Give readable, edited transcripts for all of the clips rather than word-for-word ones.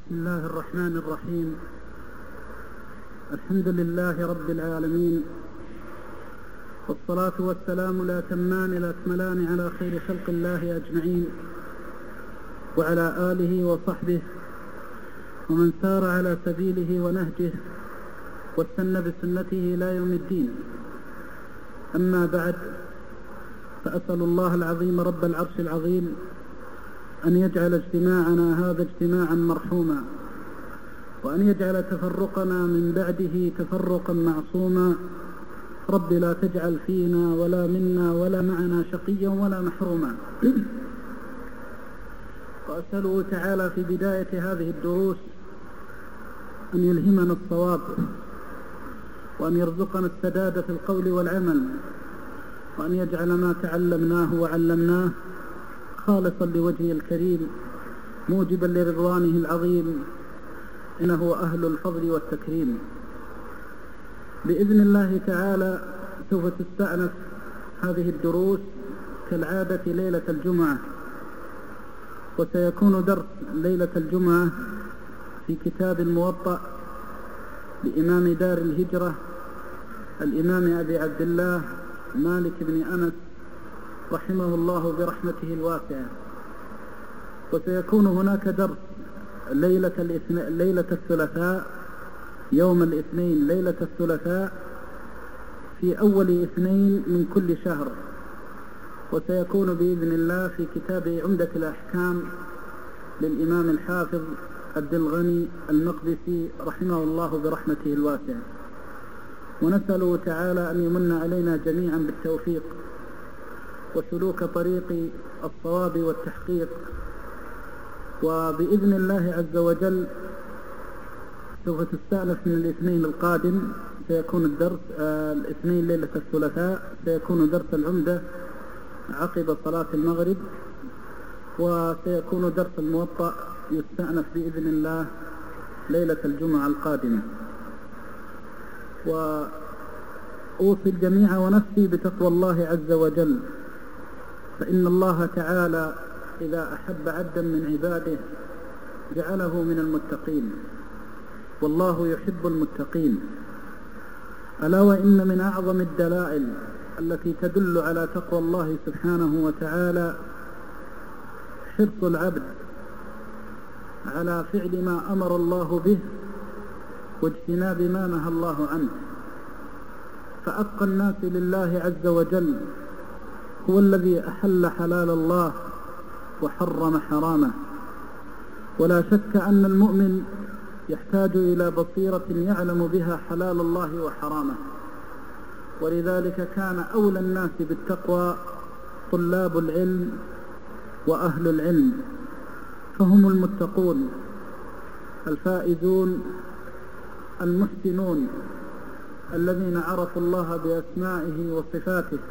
بسم الله الرحمن الرحيم. الحمد لله رب العالمين، والصلاة والسلام الأتمان الأكملان على خير خلق الله أجمعين، وعلى آله وصحبه ومن سار على سبيله ونهجه واستنى بسنته إلى يوم الدين. أما بعد، فأسأل الله العظيم رب العرش العظيم أن يجعل اجتماعنا هذا اجتماعا مرحوما، وأن يجعل تفرقنا من بعده تفرقا معصوما. رب لا تجعل فينا ولا منا ولا معنا شقيا ولا محروما. وأسأله تعالى في بداية هذه الدروس أن يلهمنا الصواب، وأن يرزقنا السداد في القول والعمل، وأن يجعل ما تعلمناه وعلمناه خالصا لوجهه الكريم موجبا لرضوانه العظيم، إنه أهل الفضل والتكريم. بإذن الله تعالى سوف تستأنف هذه الدروس كالعادة ليلة الجمعة، وسيكون درس ليلة الجمعة في كتاب الموطأ لإمام دار الهجرة الإمام أبي عبد الله مالك بن أنس رحمه الله برحمته الواسعة. وسيكون هناك درس ليلة الثلاثاء، يوم الاثنين ليلة الثلاثاء في أول اثنين من كل شهر، وسيكون بإذن الله في كتاب عمدة الأحكام للإمام الحافظ عبد الغني المقدسي رحمه الله برحمته الواسعة. ونسأله تعالى أن يمن علينا جميعا بالتوفيق وسلوك طريق الصواب والتحقيق. وبإذن الله عز وجل سوف تستأنف من الاثنين القادم، سيكون الدرس الاثنين ليلة الثلاثاء سيكون درس العمدة عقب صلاة المغرب، وسيكون درس الموطأ يستأنف بإذن الله ليلة الجمعة القادمة. وأوصي الجميع ونفسي بتقوى الله عز وجل، فإن الله تعالى إذا أحب عبدا من عباده جعله من المتقين، والله يحب المتقين. ألا وإن من أعظم الدلائل التي تدل على تقوى الله سبحانه وتعالى حرص العبد على فعل ما أمر الله به واجتناب ما نهى الله عنه. فأتقى الناس لله عز وجل هو الذي أحل حلال الله وحرم حرامه. ولا شك أن المؤمن يحتاج إلى بصيرة يعلم بها حلال الله وحرامه، ولذلك كان أولى الناس بالتقوى طلاب العلم وأهل العلم، فهم المتقون الفائزون المحسنون الذين عرفوا الله بأسمائه وصفاته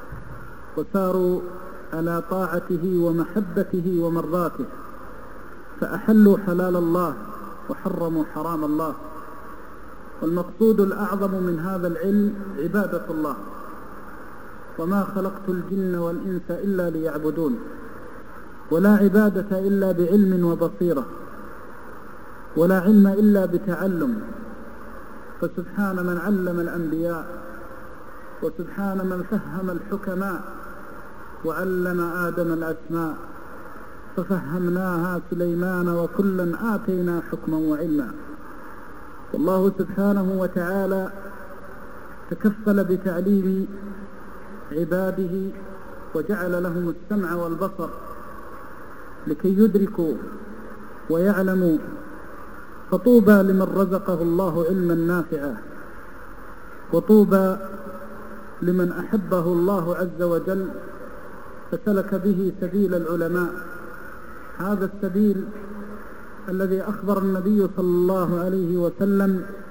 وساروا على طاعته ومحبته ومرضاته، فأحلوا حلال الله وحرموا حرام الله. والمقصود الأعظم من هذا العلم عبادة الله، وما خلقت الجن والإنس إلا ليعبدون. ولا عبادة إلا بعلم وبصيرة، ولا علم إلا بتعلم. فسبحان من علم الأنبياء، وسبحان من فهم الحكماء، وعلم آدم الأسماء ففهمناها سليمان وكلا آتينا حكما وعلما. والله سبحانه وتعالى تكفل بتعليم عباده وجعل لهم السمع والبصر لكي يدركوا ويعلموا. فطوبى لمن رزقه الله علما نافعا، وطوبى لمن أحبه الله عز وجل فسلك به سبيل العلماء. هذا السبيل الذي أخبر النبي صلى الله عليه وسلم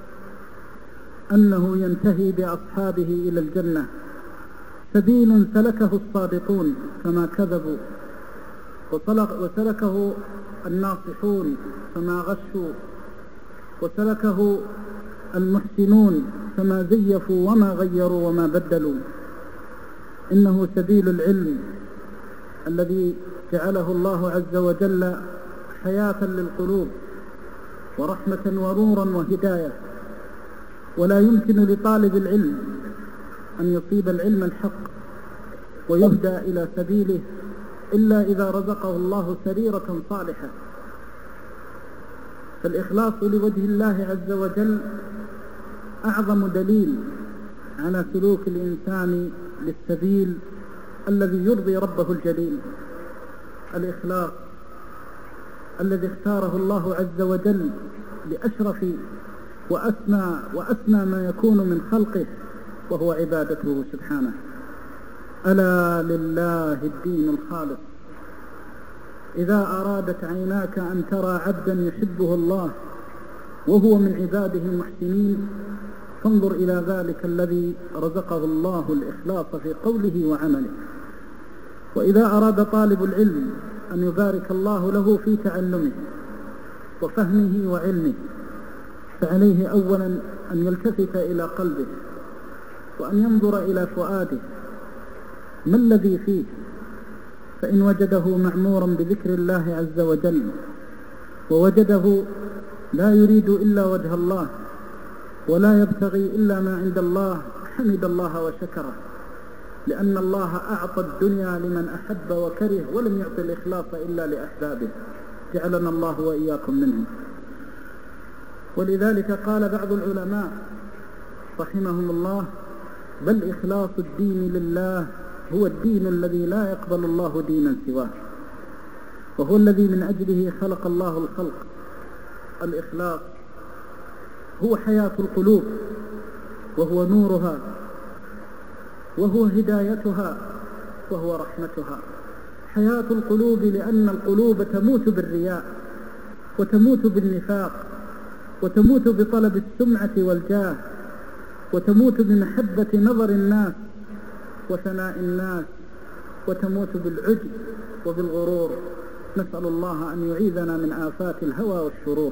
أنه ينتهي بأصحابه إلى الجنة، سبيل سلكه الصادقون فما كذبوا، وسلكه الناصحون فما غشوا، وسلكه المحسنون فما زيفوا وما غيروا وما بدلوا. إنه سبيل العلم الذي جعله الله عز وجل حياة للقلوب ورحمة ونورا وهداية. ولا يمكن لطالب العلم أن يصيب العلم الحق ويهدى إلى سبيله إلا إذا رزقه الله سريرة صالحة. فالإخلاص لوجه الله عز وجل أعظم دليل على سلوك الإنسان للسبيل الذي يرضي ربه الجليل. الإخلاص الذي اختاره الله عز وجل لأشرف وأسمى ما يكون من خلقه، وهو عبادته سبحانه. ألا لله الدين الخالص. إذا أرادت عيناك أن ترى عبدا يحبه الله وهو من عباده المحسنين، فانظر إلى ذلك الذي رزقه الله الإخلاص في قوله وعمله. وإذا أراد طالب العلم أن يبارك الله له في تعلمه وفهمه وعلمه، فعليه أولا أن يلتفت إلى قلبه وأن ينظر إلى فؤاده ما الذي فيه. فإن وجده معمورا بذكر الله عز وجل ووجده لا يريد إلا وجه الله ولا يبتغي إلا ما عند الله، حمد الله وشكره، لأن الله أعطى الدنيا لمن أحب وكره، ولم يعطي الإخلاص إلا لأحبابه. جعلنا الله وإياكم منهم. ولذلك قال بعض العلماء رحمهم الله: بل إخلاص الدين لله هو الدين الذي لا يقبل الله دينا سواه، وهو الذي من أجله خلق الله الخلق. الإخلاص هو حياة القلوب، وهو نورها، وهو هدايتها، وهو رحمتها. حياة القلوب لأن القلوب تموت بالرياء، وتموت بالنفاق، وتموت بطلب السمعة والجاه، وتموت بمحبة نظر الناس وثناء الناس، وتموت بالعجب وبالغرور. نسأل الله أن يعيذنا من آفات الهوى والشرور.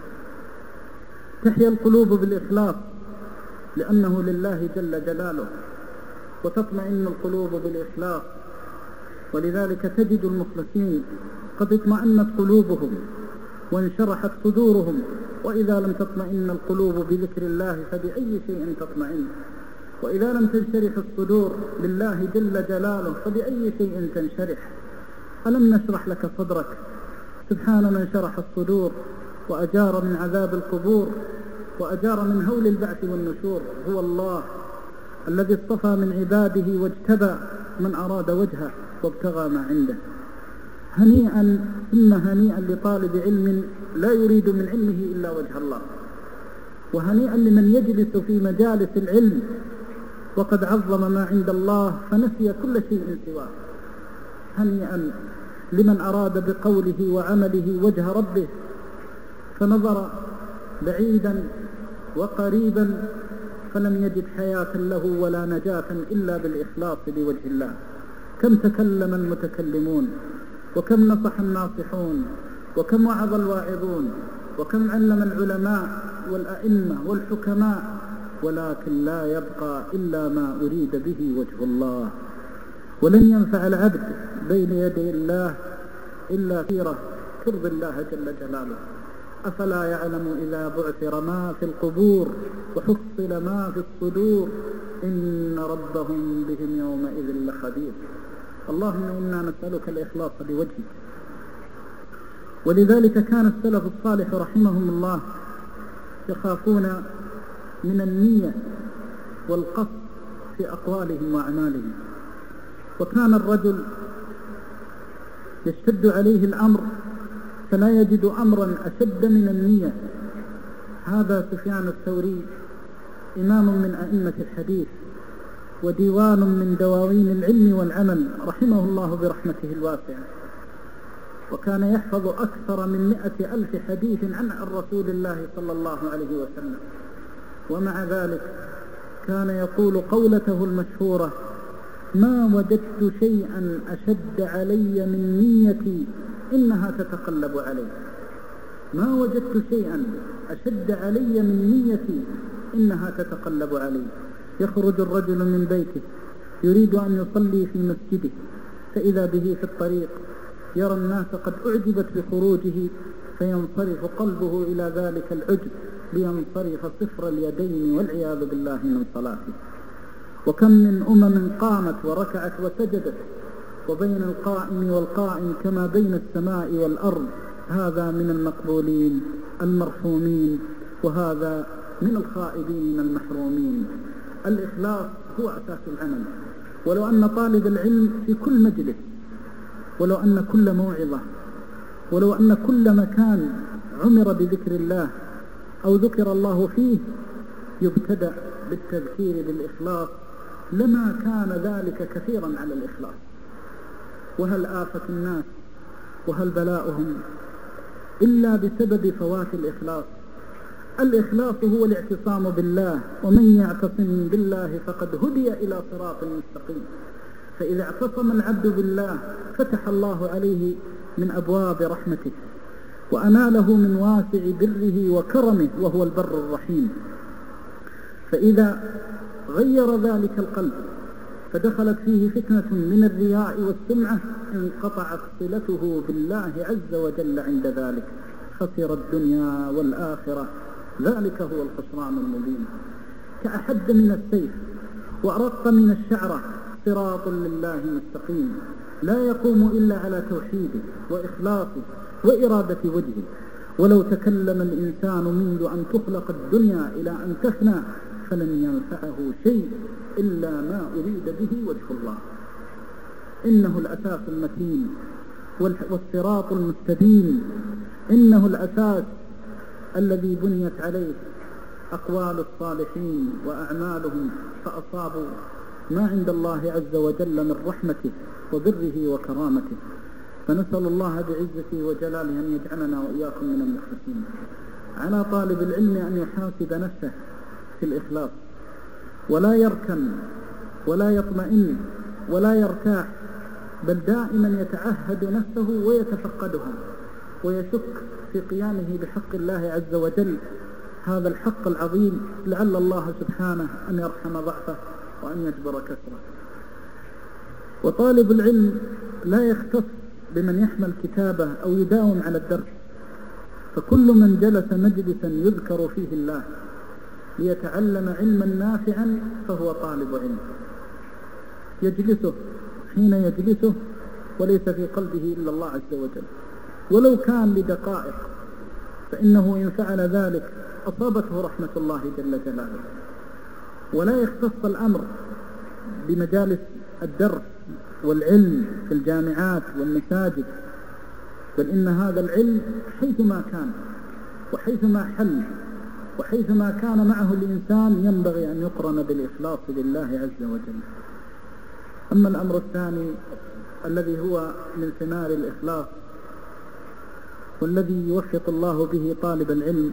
تحيا القلوب بالإخلاص لأنه لله جل جلاله، وتطمئن القلوب بالإخلاص. ولذلك تجد المخلصين قد اطمأنت قلوبهم وانشرحت صدورهم. وإذا لم تطمئن القلوب بذكر الله فبأي شيء تطمئن؟ وإذا لم تنشرح الصدور لله جل جلاله فبأي شيء تنشرح؟ ألم نشرح لك صدرك؟ سبحان من شرح الصدور وأجار من عذاب القبور وأجار من هول البعث والنشور. هو الله الذي اصطفى من عباده واجتبى من أراد وجهه وابتغى ما عنده. هنيئا ثم هنيئا لطالب علم لا يريد من علمه إلا وجه الله، وهنيئا لمن يجلس في مجالس العلم وقد عظم ما عند الله فنسي كل شيء سواه. هنيئا لمن أراد بقوله وعمله وجه ربه فنظر بعيدا وقريبا فلم يجد حياة له ولا نجاة إلا بالإخلاص لوجه الله. كم تكلم المتكلمون، وكم نصح الناصحون، وكم وعظ الواعظون، وكم علم العلماء والأئمة والحكماء، ولكن لا يبقى إلا ما أريد به وجه الله. ولن ينفع العبد بين يدي الله إلا سيرة ترضي الله جل جلاله. أفلا يعلم إذا بعثر ما في القبور وحصل ما في الصدور إن ربهم بهم يومئذ لخبير. اللهم إنا نسألك الإخلاص لوجهك. ولذلك كان السلف الصالح رحمهم الله يخافون من النية والقصد في أقوالهم وأعمالهم. وكان الرجل يشتد عليه الأمر فلا يجد أمرا أشد من النية. هذا سفيان الثوري إمام من أئمة الحديث وديوان من دواوين العلم والعمل رحمه الله برحمته الواسعة، وكان يحفظ أكثر من 100,000 حديث عن رسول الله صلى الله عليه وسلم. ومع ذلك كان يقول قولته المشهورة: ما وجدت شيئا أشد علي من نيتي إنها تتقلب علي. ما وجدت شيئا أشد علي من نيتي إنها تتقلب علي. يخرج الرجل من بيته يريد أن يصلي في مسجده، فإذا به في الطريق يرى الناس قد أعجبت بخروجه فينصرف قلبه إلى ذلك العجب لينصرف صفر اليدين والعياذ بالله من صلاته. وكم من قامت وركعت وسجدت وبين القائم والقائم كما بين السماء والأرض، هذا من المقبولين المرحومين، وهذا من الخائبين المحرومين. الإخلاص هو أساس العمل. ولو أن طالب العلم في كل مجلس، ولو أن كل موعظة، ولو أن كل مكان عمر بذكر الله أو ذكر الله فيه يبتدأ بالتذكير بالإخلاص لما كان ذلك كثيرا على الإخلاص. وهل آفة الناس وهل بلاؤهم إلا بسبب فوات الإخلاص؟ الإخلاص هو الاعتصام بالله، ومن يعتصم بالله فقد هدي إلى صراط مستقيم. فإذا اعتصم العبد بالله فتح الله عليه من أبواب رحمته وأناله من واسع بره وكرمه، وهو البر الرحيم. فإذا غير ذلك القلب فدخلت فيه فتنة من الرياء والسمعة انقطعت صلته بالله عز وجل. عند ذلك خسر الدنيا والآخرة، ذلك هو الخسران المبين. كأحد من السيف وأرق من الشعرة صراط لله مستقيم، لا يقوم إلا على توحيده وإخلاصه وإرادة وجهه. ولو تكلم الإنسان منذ أن تخلق الدنيا إلى أن تفنى فلن ينفعه شيء إلا ما أريد به وجه الله. إنه الأساس المتين والصراط المستبين، إنه الأساس الذي بنيت عليه أقوال الصالحين وأعمالهم فأصابوا ما عند الله عز وجل من رحمته وبره وكرامته. فنسأل الله بعزته وجلاله أن يجعلنا وإياكم من المخلصين. على طالب العلم أن يحاسب نفسه في الإخلاص، ولا يركن ولا يطمئن ولا يرتاح، بل دائما يتعهد نفسه ويتفقدها ويشك في قيامه بحق الله عز وجل، هذا الحق العظيم، لعل الله سبحانه أن يرحم ضعفه وأن يجبر كسره. وطالب العلم لا يختص بمن يحمل كتابه أو يداوم على الدرس، فكل من جلس مجلسا يذكر فيه الله ليتعلم علما نافعا فهو طالب علم. يجلسه حين يجلسه وليس في قلبه إلا الله عز وجل، ولو كان لدقائق، فإنه إن فعل ذلك أصابته رحمة الله جل جلاله. ولا يختص الأمر بمجالس الدرس والعلم في الجامعات والمساجد، بل إن هذا العلم حيثما كان وحيثما حل وحيثما كان معه الإنسان ينبغي أن يقرن بالإخلاص لله عز وجل. أما الأمر الثاني الذي هو من ثمار الإخلاص والذي يوفق الله به طالب العلم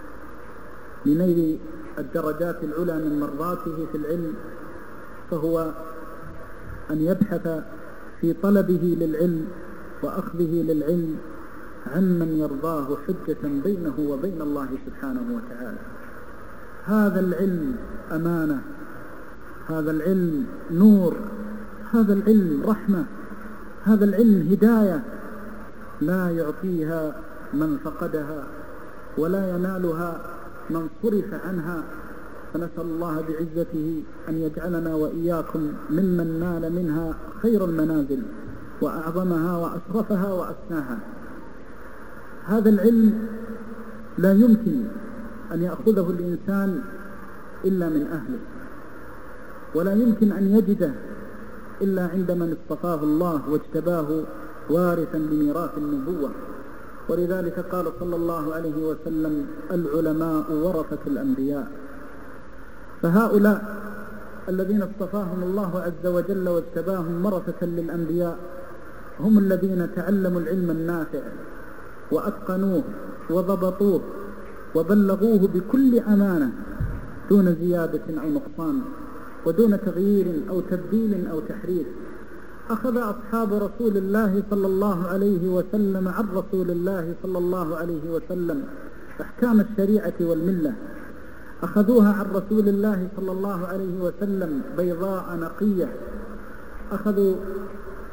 لنيل الدرجات العلى من مرضاته في العلم، فهو أن يبحث في طلبه للعلم وأخذه للعلم عمن يرضاه حجة بينه وبين الله سبحانه وتعالى. هذا العلم أمانة، هذا العلم نور، هذا العلم رحمة، هذا العلم هداية، لا يعطيها من فقدها ولا ينالها من صرف عنها. فنسأل الله بعزته أن يجعلنا وإياكم ممن نال منها خير المنازل وأعظمها وأشرفها وأسناها. هذا العلم لا يمكن أن يأخذه الإنسان إلا من أهله، ولا يمكن أن يجده إلا عند من اصطفاه الله واجتباه وارثا لميراث النبوة. ولذلك قال صلى الله عليه وسلم: العلماء ورثة الأنبياء. فهؤلاء الذين اصطفاهم الله عز وجل واجتباهم ورثة للأنبياء هم الذين تعلموا العلم النافع وأتقنوه وضبطوه وبلغوه بكل أمانة دون زيادة أو نقصان ودون تغيير أو تبديل أو تحريف. أخذ أصحاب رسول الله صلى الله عليه وسلم عن رسول الله صلى الله عليه وسلم أحكام الشريعة والملة، أخذوها عن رسول الله صلى الله عليه وسلم بيضاء نقية، أخذوا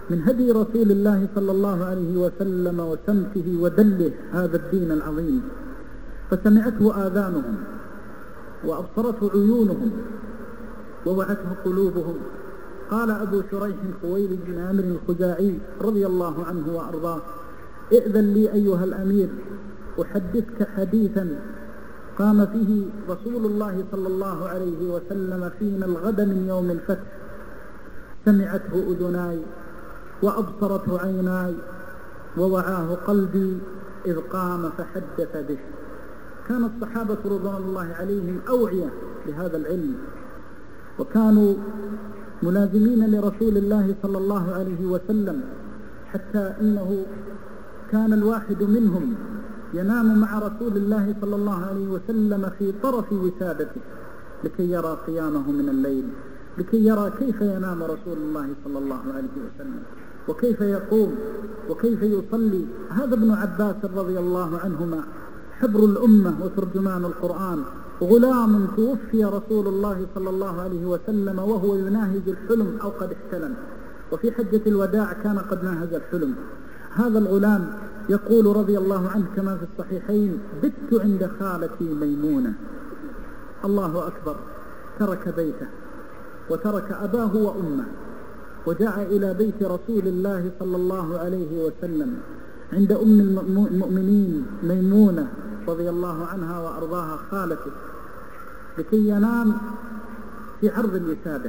من هدي رسول الله صلى الله عليه وسلم وسمته ودله هذا الدين العظيم، فسمعته آذانهم وأبصرته عيونهم ووعته قلوبهم. قال أبو شريح خويلد بن عامر الخزاعي رضي الله عنه وأرضاه: ائذن لي أيها الأمير أحدثك حديثا قام فيه رسول الله صلى الله عليه وسلم فينا الغد من يوم الفتح، سمعته أذناي وأبصرته عيناي ووعاه قلبي إذ قام فحدث به. كان الصحابة رضوان الله عليهم أوعية لهذا العلم، وكانوا ملازمين لرسول الله صلى الله عليه وسلم، حتى إنه كان الواحد منهم ينام مع رسول الله صلى الله عليه وسلم في طرف وسادته لكي يرى قيامه من الليل، لكي يرى كيف ينام رسول الله صلى الله عليه وسلم وكيف يقوم وكيف يصلي. هذا ابن عباس رضي الله عنهما حبر الأمة وترجمان القرآن، غلام توفي رسول الله صلى الله عليه وسلم وهو يناهز الحلم أو قد احتلم، وفي حجة الوداع كان قد ناهز الحلم. هذا الغلام يقول رضي الله عنه كما في الصحيحين: بت عند خالتي ميمونة. الله أكبر، ترك بيته وترك أباه وأمه وجاء إلى بيت رسول الله صلى الله عليه وسلم عند أم المؤمنين ميمونة رضي الله عنها وأرضاها خالته، لكي ينام في عرض الوسادة،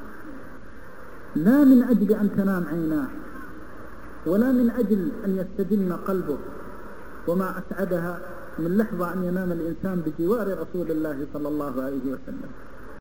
لا من أجل أن تنام عيناه ولا من أجل أن يستجن قلبه. وما أسعدها من لحظة أن ينام الإنسان بجوار رسول الله صلى الله عليه وسلم.